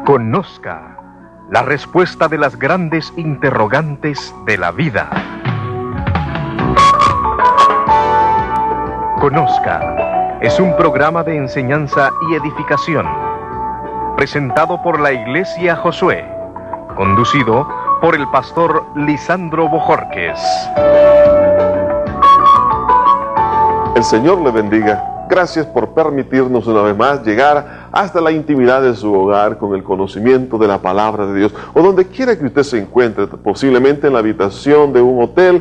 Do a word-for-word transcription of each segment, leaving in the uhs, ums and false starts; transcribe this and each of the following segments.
Conozca la respuesta de las grandes interrogantes de la vida. Conozca es un programa de enseñanza y edificación, presentado por la Iglesia Josué, conducido por el pastor Lisandro Bojorquez. El Señor le bendiga. Gracias por permitirnos una vez más llegar hasta la intimidad de su hogar con el conocimiento de la palabra de Dios, o donde quiera que usted se encuentre, posiblemente en la habitación de un hotel,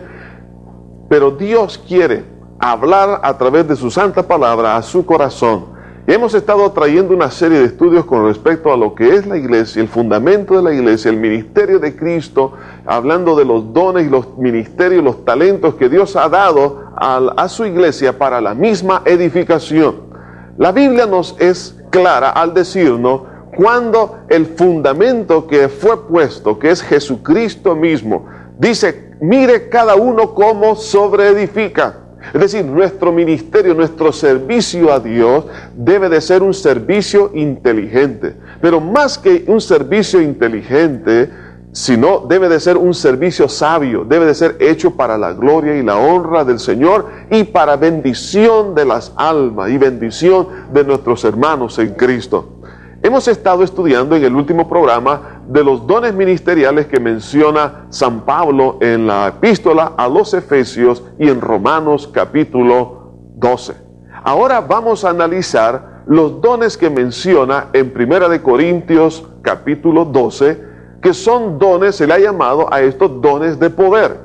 pero Dios quiere hablar a través de su santa palabra a su corazón. Y hemos estado trayendo una serie de estudios con respecto a lo que es la iglesia, el fundamento de la iglesia, el ministerio de Cristo, hablando de los dones y los ministerios, los talentos que Dios ha dado a, a su iglesia para la misma edificación. La Biblia nos es clara al decirnos cuando el fundamento que fue puesto, que es Jesucristo mismo, dice, mire cada uno cómo sobreedifica. Es decir, nuestro ministerio, nuestro servicio a Dios debe de ser un servicio inteligente. Pero más que un servicio inteligente, sino debe de ser un servicio sabio, debe de ser hecho para la gloria y la honra del Señor y para bendición de las almas y bendición de nuestros hermanos en Cristo. Hemos estado estudiando en el último programa de los dones ministeriales que menciona San Pablo en la epístola a los Efesios y en Romanos capítulo doce. Ahora vamos a analizar los dones que menciona en Primera de Corintios capítulo doce, que son dones, se le ha llamado a estos dones de poder,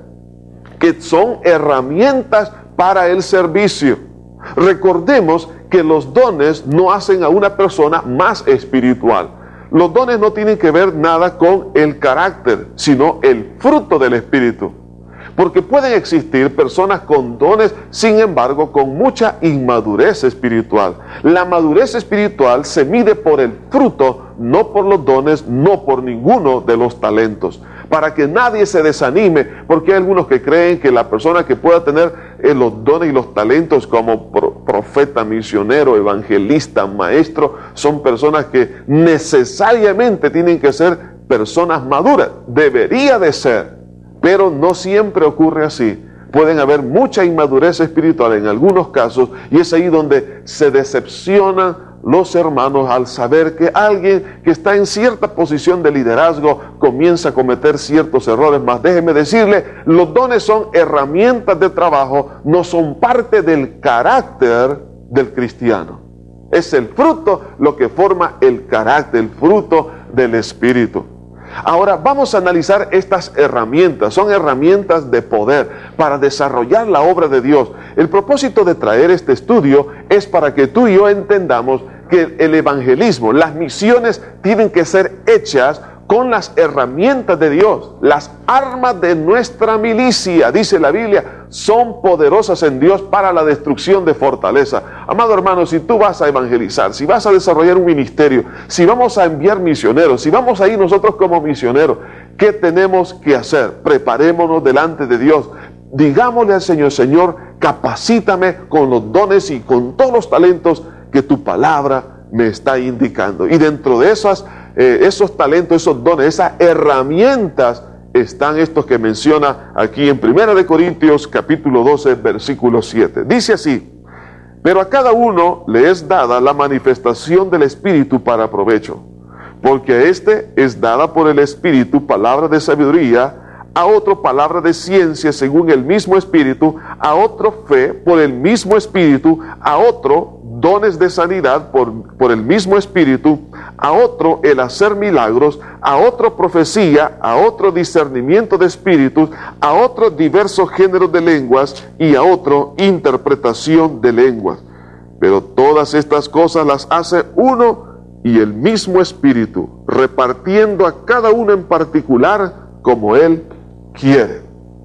que son herramientas para el servicio. Recordemos que los dones no hacen a una persona más espiritual. Los dones no tienen que ver nada con el carácter, sino el fruto del Espíritu. Porque pueden existir personas con dones, sin embargo, con mucha inmadurez espiritual. La madurez espiritual se mide por el fruto, no por los dones, no por ninguno de los talentos. Para que nadie se desanime, porque hay algunos que creen que la persona que pueda tener eh, los dones y los talentos como pro, profeta, misionero, evangelista, maestro, son personas que necesariamente tienen que ser personas maduras. Debería de ser, pero no siempre ocurre así. Pueden haber mucha inmadurez espiritual en algunos casos, y es ahí donde se decepcionan los hermanos al saber que alguien que está en cierta posición de liderazgo comienza a cometer ciertos errores. Más déjeme decirle, los dones son herramientas de trabajo, no son parte del carácter del cristiano. Es el fruto lo que forma el carácter, el fruto del Espíritu. Ahora vamos a analizar estas herramientas. Son herramientas de poder para desarrollar la obra de Dios. El propósito de traer este estudio es para que tú y yo entendamos que el evangelismo, las misiones tienen que ser hechas con las herramientas de Dios. Las armas de nuestra milicia, dice la Biblia, son poderosas en Dios para la destrucción de fortaleza. Amado hermano, si tú vas a evangelizar, si vas a desarrollar un ministerio, si vamos a enviar misioneros, si vamos a ir nosotros como misioneros, ¿qué tenemos que hacer? Preparémonos delante de Dios. Digámosle al Señor, Señor, capacítame con los dones y con todos los talentos que tu palabra me está indicando. Y dentro de esas Eh, esos talentos, esos dones, esas herramientas, están estos que menciona aquí en Primera de Corintios capítulo doce, versículo siete. Dice así: pero a cada uno le es dada la manifestación del Espíritu para provecho, porque a este es dada por el Espíritu palabra de sabiduría, a otro palabra de ciencia según el mismo Espíritu, a otro fe por el mismo Espíritu, a otro dones de sanidad por, por el mismo Espíritu, a otro el hacer milagros, a otro profecía, a otro discernimiento de espíritus, a otro diversos géneros de lenguas y a otro interpretación de lenguas. Pero todas estas cosas las hace uno y el mismo Espíritu, repartiendo a cada uno en particular como Él quiere.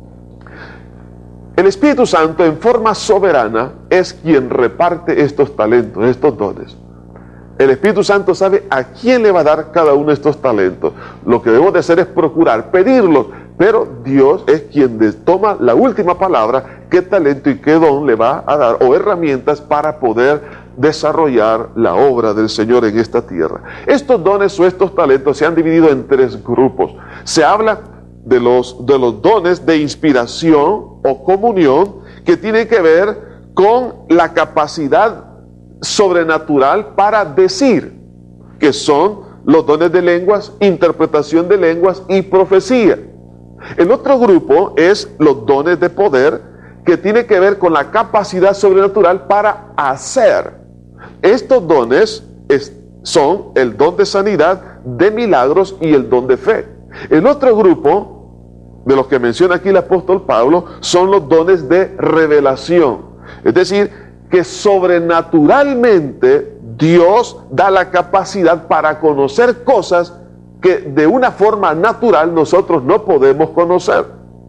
El Espíritu Santo en forma soberana es quien reparte estos talentos, estos dones. El Espíritu Santo sabe a quién le va a dar cada uno de estos talentos. Lo que debemos de hacer es procurar pedirlos, pero Dios es quien toma la última palabra, qué talento y qué don le va a dar, o herramientas para poder desarrollar la obra del Señor en esta tierra. Estos dones o estos talentos se han dividido en tres grupos. Se habla de los, de los dones de inspiración o comunión, que tienen que ver con la capacidad sobrenatural para decir, que son los dones de lenguas, interpretación de lenguas y profecía. El otro grupo es los dones de poder, que tiene que ver con la capacidad sobrenatural para hacer. Estos dones es, son el don de sanidad, de milagros y el don de fe. El otro grupo, de los que menciona aquí el apóstol Pablo, son los dones de revelación. Es decir, que sobrenaturalmente Dios da la capacidad para conocer cosas que de una forma natural nosotros no podemos conocer.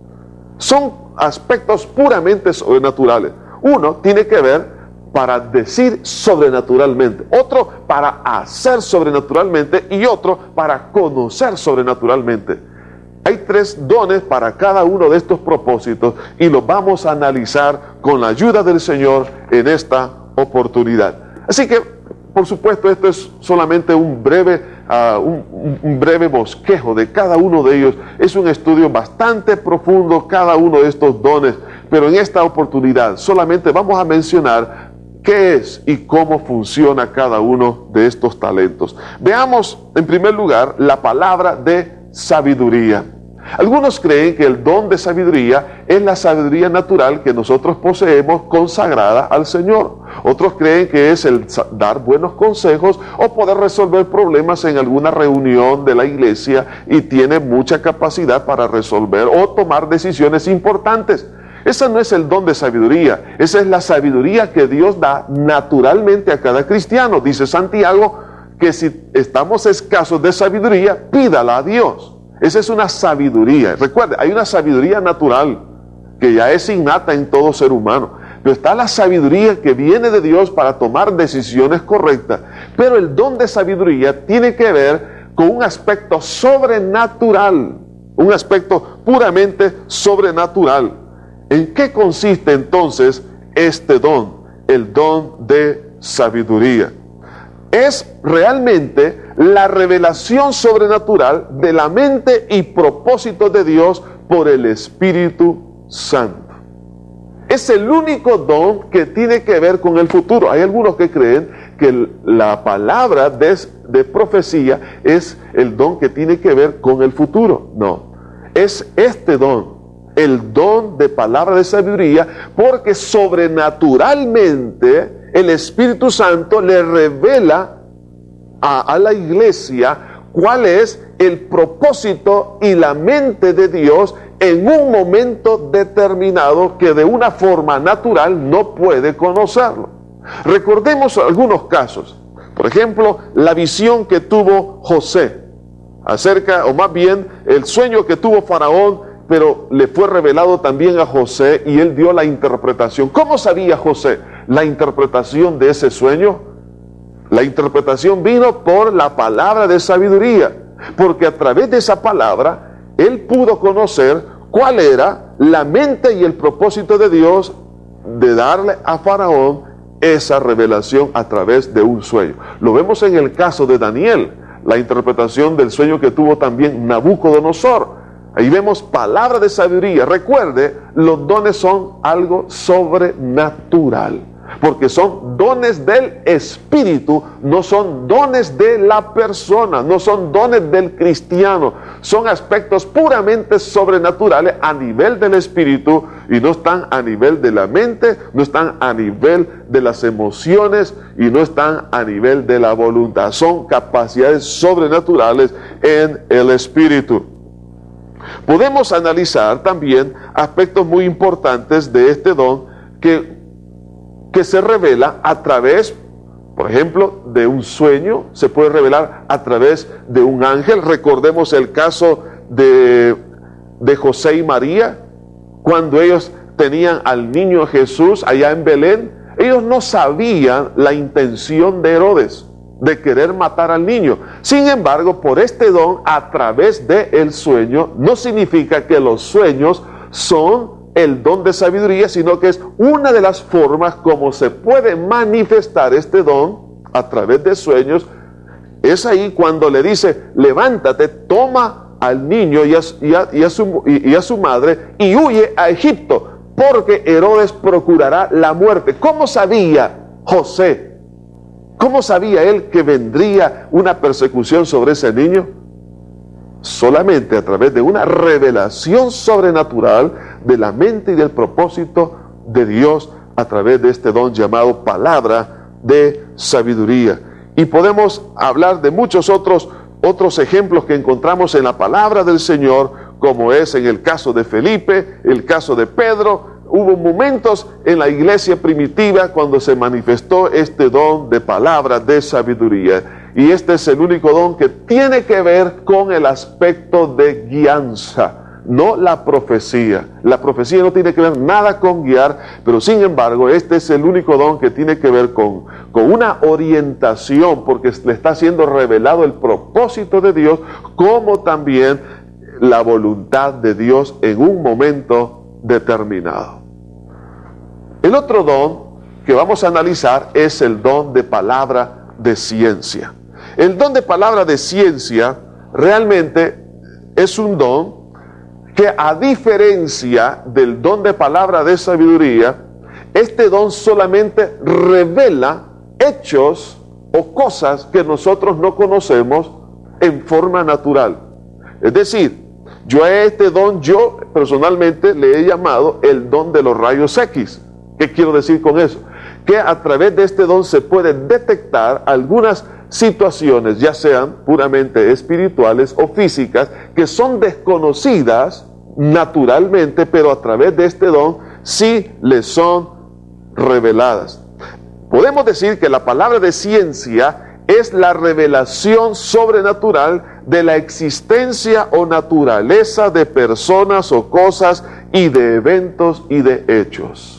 Son aspectos puramente sobrenaturales. Uno tiene que ver para decir sobrenaturalmente, otro para hacer sobrenaturalmente y otro para conocer sobrenaturalmente. Hay tres dones para cada uno de estos propósitos y los vamos a analizar con la ayuda del Señor en esta oportunidad. Así que, por supuesto, esto es solamente un breve, uh, un, un breve bosquejo de cada uno de ellos. Es un estudio bastante profundo cada uno de estos dones, pero en esta oportunidad solamente vamos a mencionar qué es y cómo funciona cada uno de estos talentos. Veamos, en primer lugar, la palabra de sabiduría. Algunos creen que el don de sabiduría es la sabiduría natural que nosotros poseemos consagrada al Señor. Otros creen que es el dar buenos consejos o poder resolver problemas en alguna reunión de la iglesia y tiene mucha capacidad para resolver o tomar decisiones importantes. Ese no es el don de sabiduría, esa es la sabiduría que Dios da naturalmente a cada cristiano. Dice Santiago que si estamos escasos de sabiduría, pídala a Dios. Esa es una sabiduría. Recuerde, hay una sabiduría natural que ya es innata en todo ser humano. Pero está la sabiduría que viene de Dios para tomar decisiones correctas. Pero el don de sabiduría tiene que ver con un aspecto sobrenatural. Un aspecto puramente sobrenatural. ¿En qué consiste entonces este don? El don de sabiduría. Es realmente la revelación sobrenatural de la mente y propósito de Dios por el Espíritu Santo. Es el único don que tiene que ver con el futuro. Hay algunos que creen que la palabra de, de profecía es el don que tiene que ver con el futuro. No, es este don, el don de palabra de sabiduría, porque sobrenaturalmente el Espíritu Santo le revela a, a la iglesia cuál es el propósito y la mente de Dios en un momento determinado que de una forma natural no puede conocerlo. Recordemos algunos casos. Por ejemplo, la visión que tuvo José acerca, o más bien el sueño que tuvo Faraón, pero le fue revelado también a José y él dio la interpretación. ¿Cómo sabía José la interpretación de ese sueño? La interpretación vino por la palabra de sabiduría, porque a través de esa palabra él pudo conocer cuál era la mente y el propósito de Dios de darle a Faraón esa revelación a través de un sueño. Lo vemos en el caso de Daniel, la interpretación del sueño que tuvo también Nabucodonosor. Ahí vemos palabra de sabiduría. Recuerde, los dones son algo sobrenatural, porque son dones del Espíritu, no son dones de la persona, no son dones del cristiano, son aspectos puramente sobrenaturales a nivel del Espíritu y no están a nivel de la mente, no están a nivel de las emociones y no están a nivel de la voluntad. Son capacidades sobrenaturales en el Espíritu. Podemos analizar también aspectos muy importantes de este don que, que se revela a través, por ejemplo, de un sueño, se puede revelar a través de un ángel. Recordemos el caso de, de José y María, cuando ellos tenían al niño Jesús allá en Belén. Ellos no sabían la intención de Herodes de querer matar al niño. Sin embargo, por este don, a través del sueño, no significa que los sueños son el don de sabiduría, sino que es una de las formas como se puede manifestar este don a través de sueños. Es ahí cuando le dice, levántate, toma al niño y a, y a, y a, su, y, y a su madre y huye a Egipto, porque Herodes procurará la muerte. ¿Cómo sabía José? ¿Cómo sabía él que vendría una persecución sobre ese niño? Solamente a través de una revelación sobrenatural de la mente y del propósito de Dios a través de este don llamado palabra de sabiduría. Y podemos hablar de muchos otros, otros ejemplos que encontramos en la palabra del Señor, como es en el caso de Felipe, el caso de Pedro. Hubo momentos en la iglesia primitiva cuando se manifestó este don de palabra de sabiduría. Y este es el único don que tiene que ver con el aspecto de guianza, no la profecía. La profecía no tiene que ver nada con guiar, pero sin embargo este es el único don que tiene que ver con, con una orientación, porque le está siendo revelado el propósito de Dios, como también la voluntad de Dios en un momento determinado. El otro don que vamos a analizar es el don de palabra de ciencia. El don de palabra de ciencia realmente es un don que, a diferencia del don de palabra de sabiduría, este don solamente revela hechos o cosas que nosotros no conocemos en forma natural. Es decir, yo a este don, yo personalmente le he llamado el don de los rayos X. ¿Qué quiero decir con eso? Que a través de este don se puede detectar algunas situaciones, ya sean puramente espirituales o físicas, que son desconocidas naturalmente, pero a través de este don sí les son reveladas. Podemos decir que la palabra de ciencia es la revelación sobrenatural de la existencia o naturaleza de personas o cosas y de eventos y de hechos.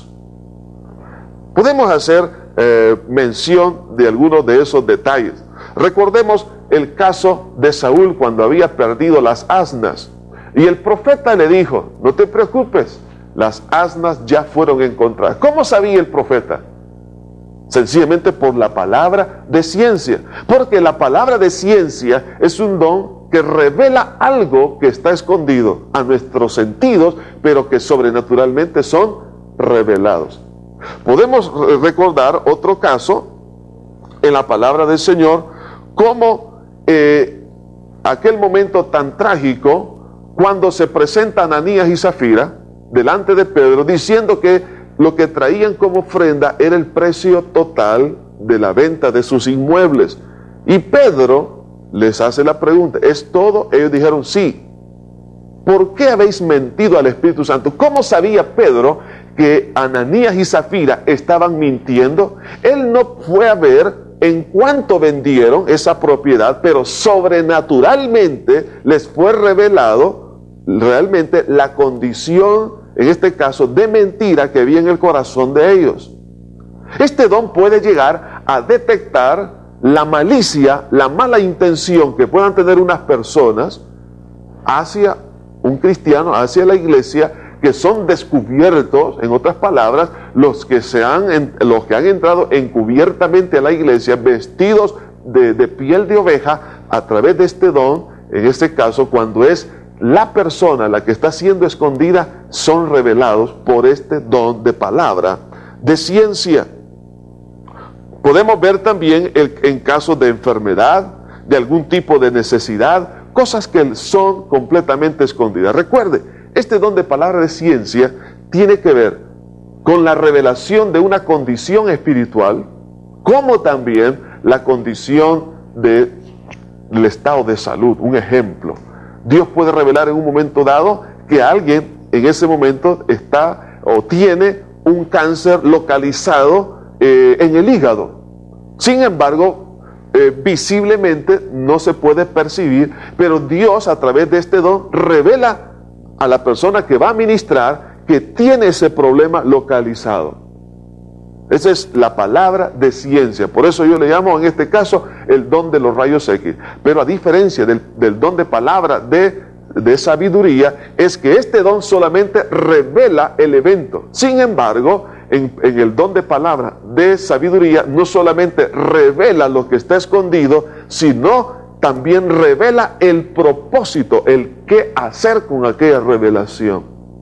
Podemos hacer eh, mención de algunos de esos detalles. Recordemos el caso de Saúl cuando había perdido las asnas. Y el profeta le dijo, no te preocupes, las asnas ya fueron encontradas. ¿Cómo sabía el profeta? Sencillamente por la palabra de ciencia. Porque la palabra de ciencia es un don que revela algo que está escondido a nuestros sentidos, pero que sobrenaturalmente son revelados. Podemos recordar otro caso en la palabra del Señor, como eh, aquel momento tan trágico cuando se presenta Ananías y Zafira delante de Pedro, diciendo que lo que traían como ofrenda era el precio total de la venta de sus inmuebles. Y Pedro les hace la pregunta, ¿es todo? Ellos dijeron sí. ¿Por qué habéis mentido al Espíritu Santo? ¿Cómo sabía Pedro que Ananías y Zafira estaban mintiendo? Él no fue a ver en cuánto vendieron esa propiedad, pero sobrenaturalmente les fue revelado realmente la condición, en este caso, de mentira que había en el corazón de ellos. Este don puede llegar a detectar la malicia, la mala intención que puedan tener unas personas hacia un cristiano, hacia la iglesia, que son descubiertos, en otras palabras, los que, se han, los que han entrado encubiertamente a la iglesia, vestidos de, de piel de oveja, a través de este don. En este caso, cuando es la persona la que está siendo escondida, son revelados por este don de palabra de ciencia. Podemos ver también el, en casos de enfermedad, de algún tipo de necesidad, cosas que son completamente escondidas. Recuerde, este don de palabra de ciencia tiene que ver con la revelación de una condición espiritual, como también la condición de, del estado de salud. Un ejemplo, Dios puede revelar en un momento dado que alguien en ese momento está o tiene un cáncer localizado eh, en el hígado. Sin embargo, Eh, visiblemente no se puede percibir, pero Dios a través de este don revela a la persona que va a ministrar que tiene ese problema localizado. Esa es la palabra de ciencia. Por eso yo le llamo en este caso el don de los rayos X. Pero a diferencia del, del don de palabra de de sabiduría es que este don solamente revela el evento. Sin embargo, en, en el don de palabra de sabiduría no solamente revela lo que está escondido, sino también revela el propósito, el qué hacer con aquella revelación.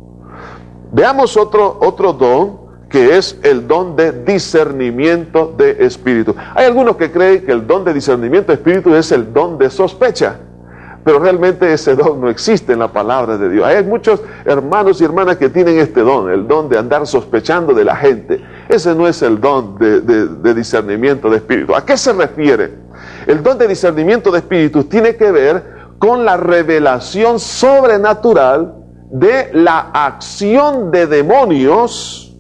Veamos otro, otro don, que es el don de discernimiento de espíritu. Hay algunos que creen que el don de discernimiento de espíritu es el don de sospecha, pero realmente ese don no existe en la palabra de Dios. Hay muchos hermanos y hermanas que tienen este don, el don de andar sospechando de la gente. Ese no es el don de, de, de discernimiento de espíritu. ¿A qué se refiere? El don de discernimiento de espíritus tiene que ver con la revelación sobrenatural de la acción de demonios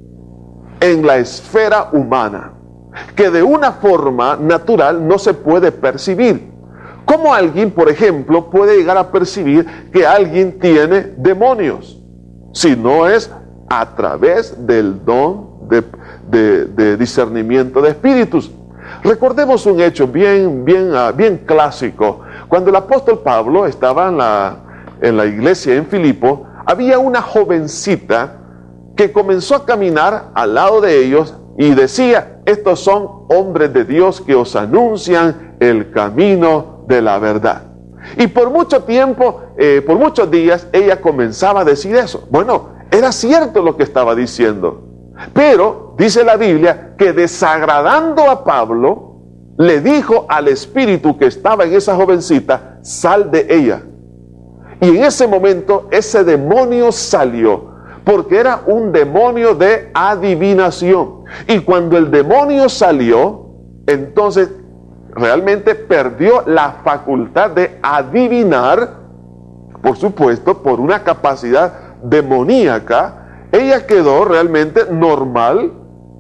en la esfera humana, que de una forma natural no se puede percibir. ¿Cómo alguien, por ejemplo, puede llegar a percibir que alguien tiene demonios? Si no es a través del don de, de, de discernimiento de espíritus. Recordemos un hecho bien, bien, uh, bien clásico. Cuando el apóstol Pablo estaba en la, en la iglesia en Filipo, había una jovencita que comenzó a caminar al lado de ellos y decía: estos son hombres de Dios que os anuncian el camino de la verdad. Y por mucho tiempo, eh, por muchos días, ella comenzaba a decir eso. Bueno, era cierto lo que estaba diciendo. Pero dice la Biblia que, desagradando a Pablo, le dijo al espíritu que estaba en esa jovencita: sal de ella. Y en ese momento ese demonio salió, porque era un demonio de adivinación. Y cuando el demonio salió, entonces realmente perdió la facultad de adivinar, por supuesto, por una capacidad demoníaca. Ella quedó realmente normal,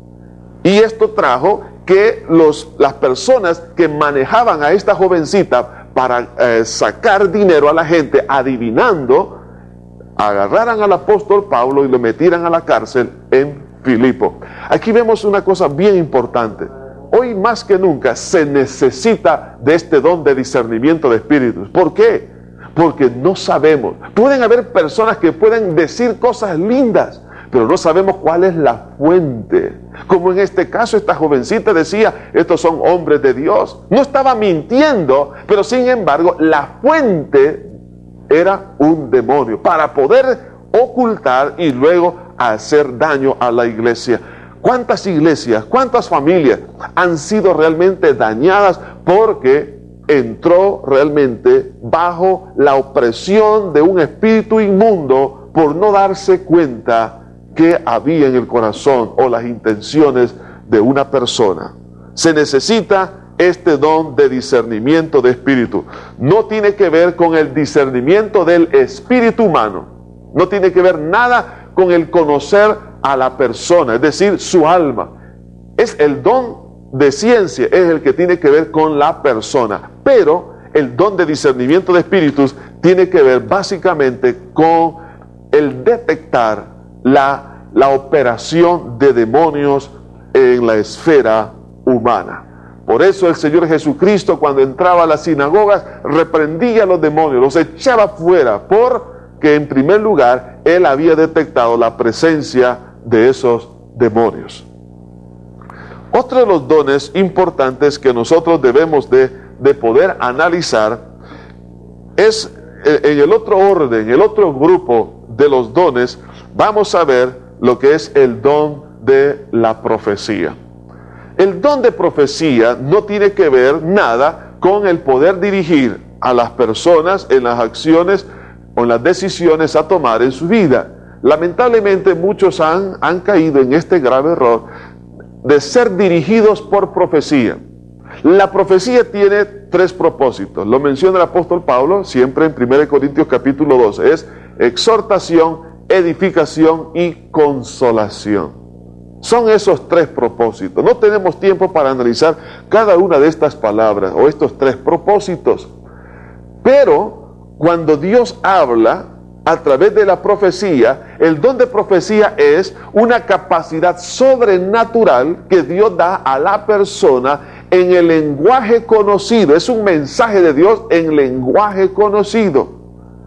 y esto trajo que los, las personas que manejaban a esta jovencita para eh, sacar dinero a la gente adivinando, agarraran al apóstol Pablo y lo metieran a la cárcel en Filipo. Aquí vemos una cosa bien importante. Hoy más que nunca se necesita de este don de discernimiento de espíritus. ¿Por qué? Porque no sabemos. Pueden haber personas que pueden decir cosas lindas, pero no sabemos cuál es la fuente. Como en este caso, esta jovencita decía: estos son hombres de Dios. No estaba mintiendo, pero sin embargo la fuente era un demonio, para poder ocultar y luego hacer daño a la iglesia. ¿Cuántas iglesias, cuántas familias han sido realmente dañadas porque entró realmente bajo la opresión de un espíritu inmundo por no darse cuenta que había en el corazón o las intenciones de una persona? Se necesita este don de discernimiento de espíritu. No tiene que ver con el discernimiento del espíritu humano. No tiene que ver nada con el conocer a la persona, es decir, su alma. Es el don de ciencia, es el que tiene que ver con la persona. Pero el don de discernimiento de espíritus tiene que ver básicamente con el detectar la, la operación de demonios en la esfera humana. Por eso el Señor Jesucristo, cuando entraba a las sinagogas, reprendía a los demonios, los echaba fuera, porque en primer lugar Él había detectado la presencia de esos demonios. Otro de los dones importantes que nosotros debemos de, de poder analizar es, en el otro orden, en el otro grupo de los dones, vamos a ver lo que es el don de la profecía. El don de profecía no tiene que ver nada con el poder dirigir a las personas en las acciones o en las decisiones a tomar en su vida. Lamentablemente muchos han, han caído en este grave error de ser dirigidos por profecía. La profecía tiene tres propósitos. Lo menciona el apóstol Pablo siempre en primera Corintios capítulo doce. Es exhortación, edificación y consolación. Son esos tres propósitos. No tenemos tiempo para analizar cada una de estas palabras o estos tres propósitos. Pero cuando Dios habla a través de la profecía, el don de profecía es una capacidad sobrenatural que Dios da a la persona en el lenguaje conocido. Es un mensaje de Dios en lenguaje conocido.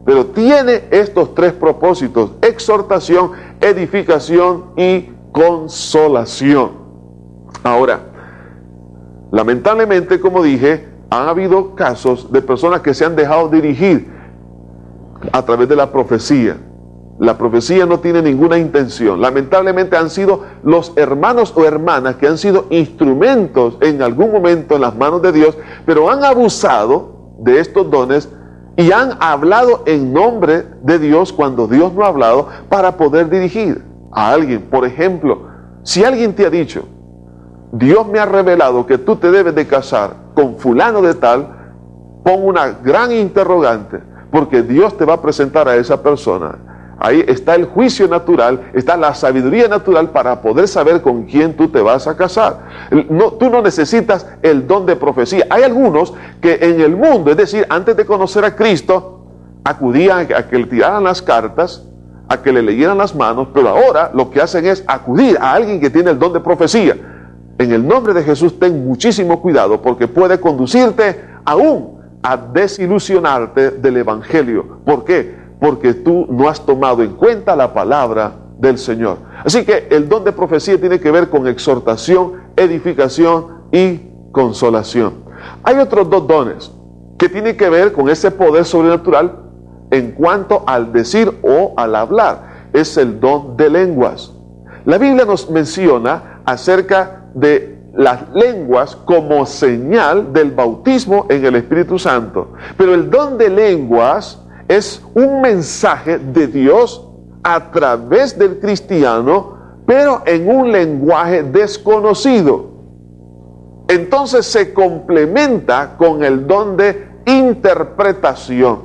pero tiene estos tres propósitos: exhortación, edificación y consolación. Ahora, lamentablemente, como dije, han habido casos de personas que se han dejado dirigir a través de la profecía. La profecía no tiene ninguna intención. Lamentablemente han sido los hermanos o hermanas que han sido instrumentos en algún momento en las manos de Dios, pero han abusado de estos dones y han hablado en nombre de Dios cuando Dios no ha hablado, para poder dirigir a alguien. Por ejemplo, si alguien te ha dicho: Dios me ha revelado que tú te debes de casar con fulano de tal, pon una gran interrogante, porque Dios te va a presentar a esa persona. Ahí está el juicio natural, está la sabiduría natural para poder saber con quién tú te vas a casar. No, tú no necesitas el don de profecía. Hay algunos que en el mundo, es decir, antes de conocer a Cristo, acudían a que le tiraran las cartas, a que le leyeran las manos, pero ahora lo que hacen es acudir a alguien que tiene el don de profecía. En el nombre de Jesús, ten muchísimo cuidado, porque puede conducirte aún a desilusionarte del Evangelio. ¿Por qué? Porque tú no has tomado en cuenta la palabra del Señor. Así que el don de profecía tiene que ver con exhortación, edificación y consolación. Hay otros dos dones que tienen que ver con ese poder sobrenatural en cuanto al decir o al hablar. Es el don de lenguas. La Biblia nos menciona acerca de las lenguas como señal del bautismo en el Espíritu Santo. Pero el don de lenguas es un mensaje de Dios a través del cristiano, pero en un lenguaje desconocido. Entonces se complementa con el don de interpretación.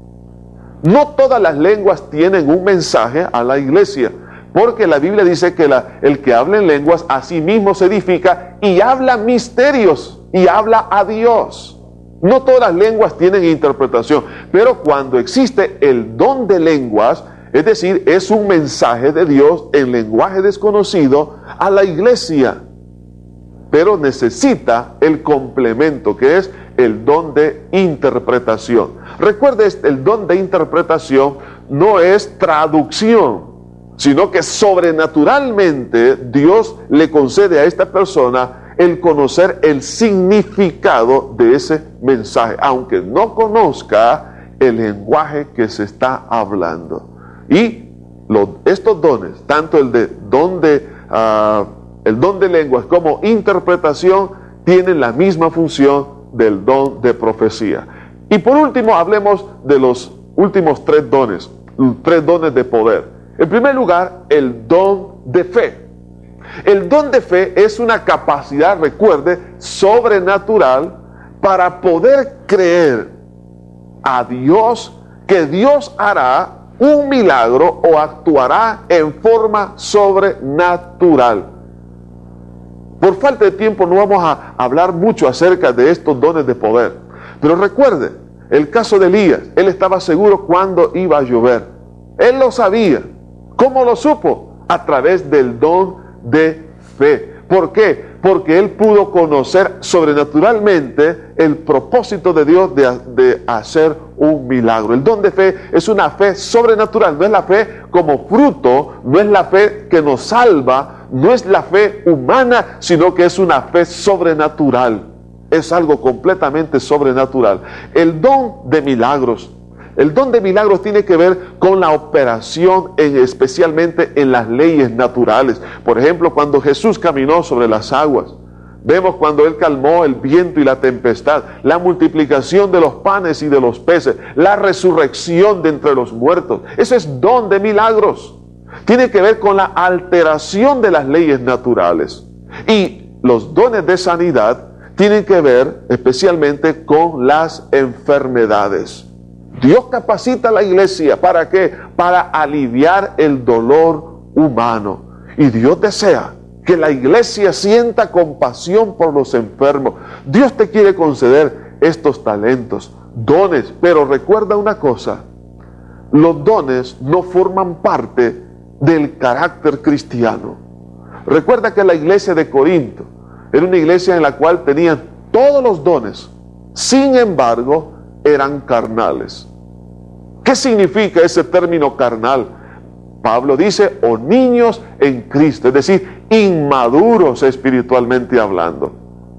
No todas las lenguas tienen un mensaje a la iglesia, porque la Biblia dice que la, el que habla en lenguas a sí mismo se edifica y habla misterios y habla a Dios. No todas las lenguas tienen interpretación, pero cuando existe el don de lenguas, es decir, es un mensaje de Dios en lenguaje desconocido a la iglesia, pero necesita el complemento, que es el don de interpretación. Recuerde, el don de interpretación no es traducción, sino que sobrenaturalmente Dios le concede a esta persona el conocer el significado de ese mensaje, aunque no conozca el lenguaje que se está hablando. Y los, estos dones, tanto el de don de, uh, el don de lenguas como interpretación, tienen la misma función del don de profecía. Y por último, hablemos de los últimos tres dones, tres dones de poder. En primer lugar, el don de fe. El don de fe es una capacidad, recuerde, sobrenatural para poder creer a Dios que Dios hará un milagro o actuará en forma sobrenatural. Por falta de tiempo no vamos a hablar mucho acerca de estos dones de poder, pero recuerde el caso de Elías. Él estaba seguro cuándo iba a llover. Él lo sabía. ¿Cómo lo supo? A través del don de fe. ¿Por qué? Porque él pudo conocer sobrenaturalmente el propósito de Dios de, de hacer un milagro. El don de fe es una fe sobrenatural, no es la fe como fruto, no es la fe que nos salva, no es la fe humana, sino que es una fe sobrenatural. Es algo completamente sobrenatural. El don de milagros. El don de milagros tiene que ver con la operación, en, especialmente en las leyes naturales. Por ejemplo, cuando Jesús caminó sobre las aguas, vemos cuando Él calmó el viento y la tempestad, la multiplicación de los panes y de los peces, la resurrección de entre los muertos. Eso es don de milagros. Tiene que ver con la alteración de las leyes naturales. Y los dones de sanidad tienen que ver especialmente con las enfermedades. Dios capacita a la iglesia, ¿para qué? Para aliviar el dolor humano. Y Dios desea que la iglesia sienta compasión por los enfermos. Dios te quiere conceder estos talentos, dones, pero recuerda una cosa: los dones no forman parte del carácter cristiano. Recuerda que la iglesia de Corinto era una iglesia en la cual tenían todos los dones, sin embargo, eran carnales. ¿Qué significa ese término carnal? Pablo dice, o niños en Cristo, es decir, inmaduros espiritualmente hablando.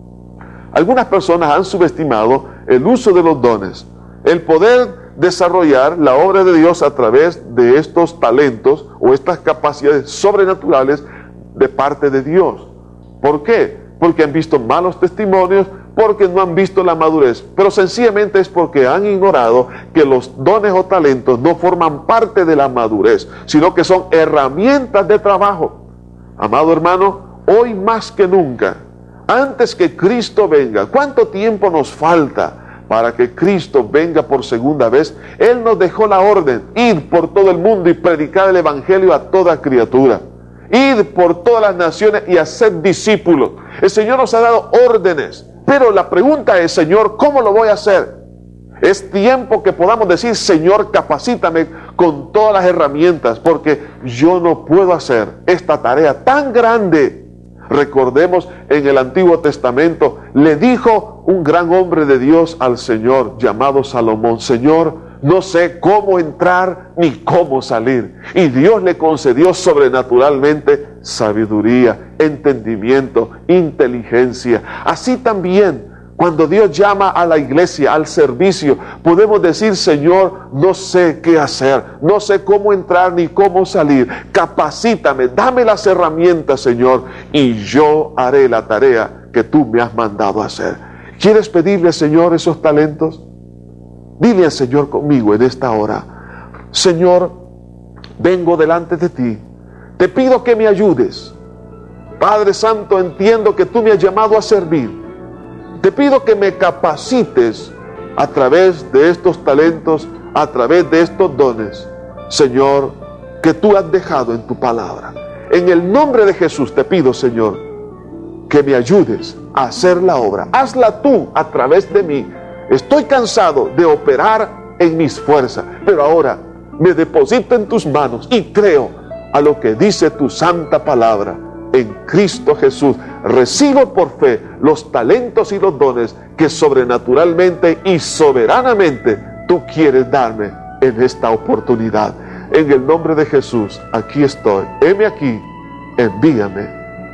Algunas personas han subestimado el uso de los dones, el poder desarrollar la obra de Dios a través de estos talentos o estas capacidades sobrenaturales de parte de Dios. ¿Por qué? Porque han visto malos testimonios, porque no han visto la madurez, pero sencillamente es porque han ignorado que los dones o talentos no forman parte de la madurez, sino que son herramientas de trabajo. Amado hermano, hoy más que nunca, antes que Cristo venga, ¿cuánto tiempo nos falta para que Cristo venga por segunda vez? Él nos dejó la orden, ir por todo el mundo y predicar el Evangelio a toda criatura. Ir por todas las naciones y hacer discípulos. El Señor nos ha dado órdenes, pero la pregunta es, Señor, ¿cómo lo voy a hacer? Es tiempo que podamos decir, Señor, capacítame con todas las herramientas, porque yo no puedo hacer esta tarea tan grande. Recordemos, en el Antiguo Testamento le dijo un gran hombre de Dios al Señor llamado Salomón, Señor, no sé cómo entrar ni cómo salir. Y Dios le concedió sobrenaturalmente sabiduría, entendimiento, inteligencia. Así también, cuando Dios llama a la iglesia, al servicio, podemos decir, Señor, no sé qué hacer, no sé cómo entrar ni cómo salir. Capacítame, dame las herramientas, Señor, y yo haré la tarea que tú me has mandado hacer. ¿Quieres pedirle, Señor, esos talentos? Dile al Señor conmigo en esta hora, Señor, vengo delante de ti, te pido que me ayudes. Padre Santo, entiendo que tú me has llamado a servir. Te pido que me capacites a través de estos talentos, a través de estos dones, Señor, que tú has dejado en tu palabra. En el nombre de Jesús te pido, Señor, que me ayudes a hacer la obra. Hazla tú a través de mí. Estoy cansado de operar en mis fuerzas, pero ahora me deposito en tus manos y creo a lo que dice tu santa palabra. En Cristo Jesús recibo por fe los talentos y los dones que sobrenaturalmente y soberanamente tú quieres darme en esta oportunidad. En el nombre de Jesús, aquí estoy. Heme aquí, envíame.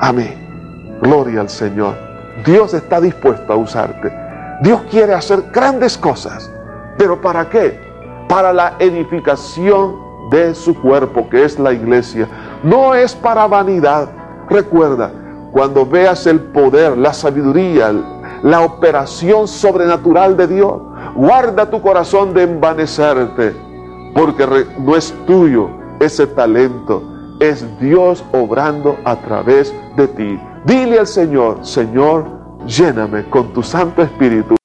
Amén. Gloria al Señor. Dios está dispuesto a usarte. Dios quiere hacer grandes cosas. ¿Pero para qué? Para la edificación de su cuerpo, que es la iglesia. No es para vanidad. Recuerda, cuando veas el poder, la sabiduría, la operación sobrenatural de Dios, guarda tu corazón de envanecerte, porque no es tuyo ese talento, es Dios obrando a través de ti. Dile al Señor, Señor, lléname con tu Santo Espíritu.